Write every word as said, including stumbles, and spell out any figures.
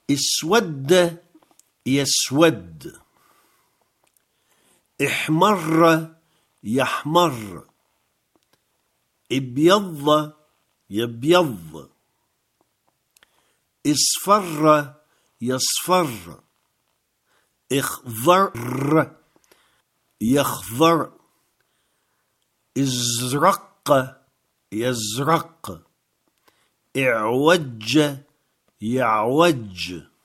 اسود يسود، احمر يحمر، ابيض يبيض، اصفر يصفر، اخضر يخضر، ازرق يزرق، اعوج يعوج.